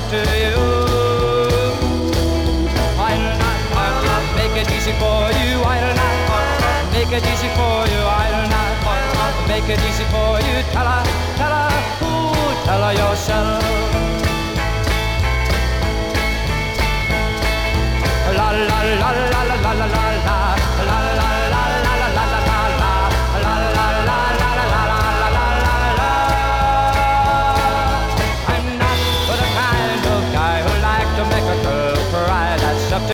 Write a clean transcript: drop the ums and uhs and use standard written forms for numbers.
to you. I'll not make it easy for you. I'll not make it easy for you. I'll not make it easy for you